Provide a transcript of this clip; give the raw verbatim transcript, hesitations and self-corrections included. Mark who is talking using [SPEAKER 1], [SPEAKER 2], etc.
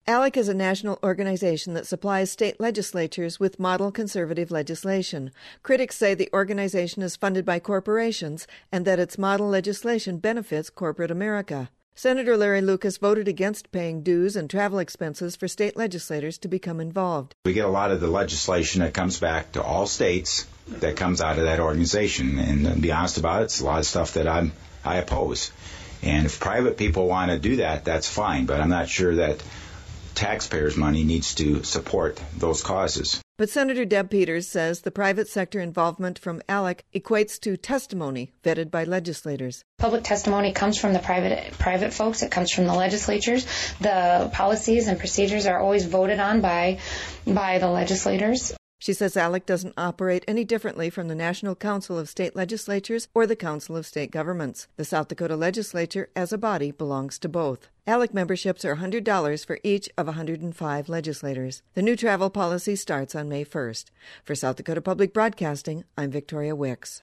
[SPEAKER 1] ALEC is a national organization that supplies state legislatures with model conservative legislation. Critics say the organization is funded by corporations and that its model legislation benefits corporate America. Senator Larry Lucas voted against paying dues and travel expenses for state legislators to become involved.
[SPEAKER 2] We get a lot of the legislation that comes back to all states that comes out of that organization. And to be honest about it, it's a lot of stuff that I'm, I oppose. And if private people want to do that, that's fine. But I'm not sure that taxpayers' money needs to support those causes.
[SPEAKER 1] But Senator Deb Peters says the private sector involvement from ALEC equates to testimony vetted by legislators.
[SPEAKER 3] Public testimony comes from the private private folks. It comes from the legislatures. The policies and procedures are always voted on by by the legislators.
[SPEAKER 1] She says ALEC doesn't operate any differently from the National Council of State Legislatures or the Council of State Governments. The South Dakota Legislature, as a body, belongs to both. ALEC memberships are one hundred dollars for each of one hundred five legislators. The new travel policy starts on May first. For South Dakota Public Broadcasting, I'm Victoria Wicks.